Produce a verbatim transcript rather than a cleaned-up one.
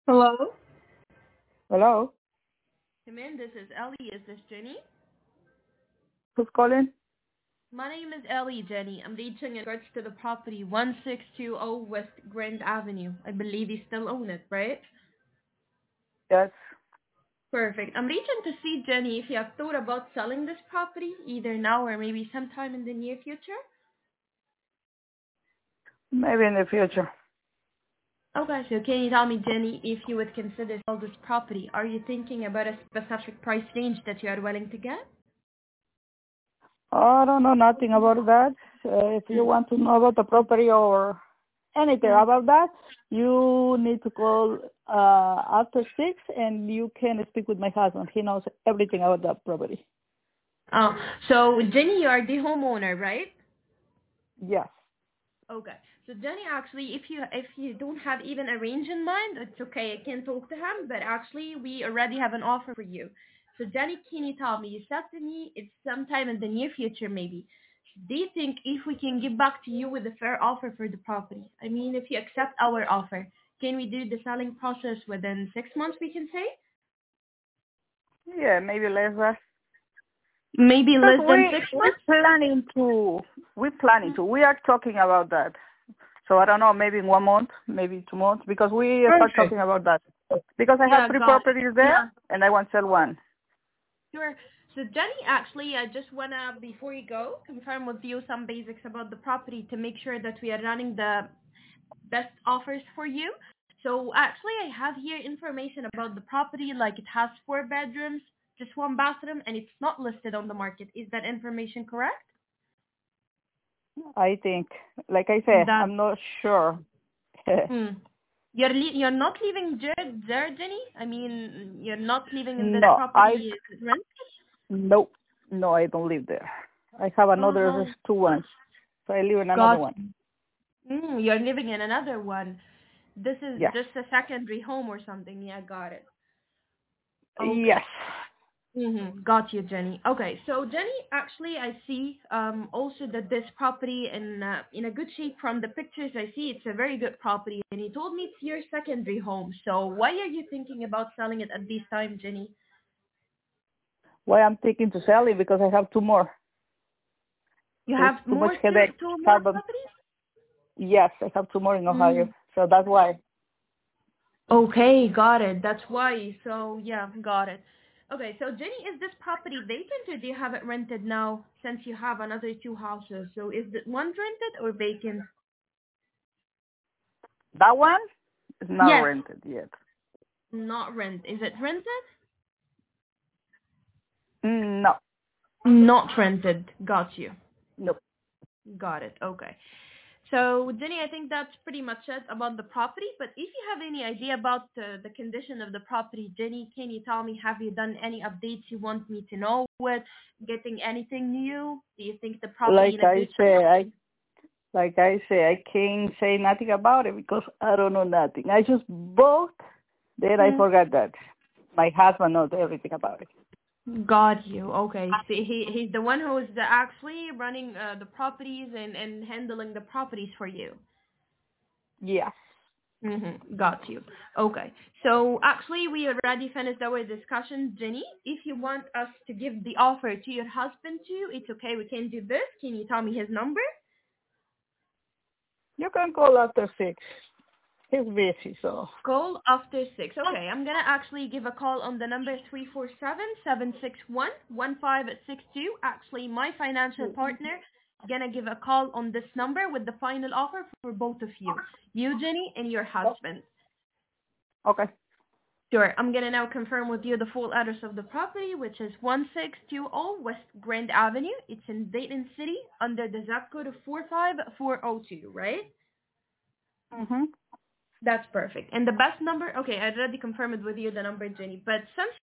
Hello? Hello? Come in, this is Ellie. Is this Jenny? Who's calling? My name is Ellie, Jenny. I'm reaching in regards to the property one six two zero West Grand Avenue. I believe you still own it, right? Yes. Perfect. I'm reaching to see, Jenny, if you have thought about selling this property, either now or maybe sometime in the near future. Maybe in the future. Okay, so can you tell me, Jenny, if you would consider sell this property, are you thinking about a specific price range that you are willing to get? I don't know nothing about that. Uh, if you Mm. want to know about the property or anything Mm. about that, you need to call uh, after six and you can speak with my husband. He knows everything about that property. Oh, so Jenny, you are the homeowner, right? Yes. Okay. So Jenny, actually, if you if you don't have even a range in mind, it's okay. I can talk to him, but actually, we already have an offer for you. So Jenny, can you tell me? You said to me it's sometime in the near future, maybe. Do you think if we can get back to you with a fair offer for the property? I mean, if you accept our offer, can we do the selling process within six months? We can say Yeah, maybe less that. maybe Because less than we, six we're months. planning to, we're planning to, we are talking about that. So I don't know, maybe in one month, maybe two months, because we start Perfect. talking about that. Because I have Yeah, three got it. properties there, and I want to sell one. Sure. So Jenny, actually, I just wanna, before you go, confirm with you some basics about the property to make sure that we are running the best offers for you. So actually, I have here information about the property, like it has four bedrooms, just one bathroom, and it's not listed on the market. Is that information correct? I think, like I say, That. I'm not sure. Hmm. You're le- you're not leaving there, there, Jenny? I mean, you're not living in this no, I, property rent? no, no, I don't live there. I have another Oh, two ones. So I live in another got one. you. Mm, you're living in another one. This is Yes. just a secondary home or something. Yeah, got it. Yes. Okay. Mm-hmm. Got you, Jenny. Okay, so Jenny, actually, I see um, also that this property in uh, in a good shape from the pictures I see. It's a very good property, and you told me it's your secondary home. So why are you thinking about selling it at this time, Jenny? Why I'm thinking to sell it? Because I have two more. You So it's have too much more two headache. two more Have a, properties? yes, I have two more in Ohio. Mm. So that's why. Okay, got it. That's why. So yeah, got it. Okay, so Jenny, is this property vacant or do you have it rented now since you have another two houses? So is the one rented or vacant? That one is not Yes. rented yet. Not rent. Is it rented? Mm, no, Not rented. Got you. no. Got it. Okay. So, Jenny, I think that's pretty much it about the property. But if you have any idea about the, the condition of the property, Jenny, can you tell me, have you done any updates you want me to know with? Getting anything new? Do you think the property Like in a I good say, shape? I like I say, I can't say nothing about it because I don't know nothing. I just bought, then I Hmm. forgot that. My husband knows everything about it. Got you. Okay. So he he's the one who is the, actually running uh, the properties and, and handling the properties for you. Yes. Mm-hmm. Got you. Okay. So actually, we already finished our discussion, Jenny. If you want us to give the offer to your husband too, it's okay. We can do this. Can you tell me his number? You can call after six. He's busy, so. Call after six. Okay. I'm gonna actually give a call on the number three four seven seven six one one five six two. Actually, my financial partner gonna give a call on this number with the final offer for both of you, you, Jenny, and your husband. Okay. Sure. I'm gonna now confirm with you the full address of the property, which is one six two zero West Grand Avenue. It's in Dayton City under the zip code of four five four zero two, right? Mm-hmm. That's perfect. And the best number, okay, I already confirmed with you the number, Jenny. But since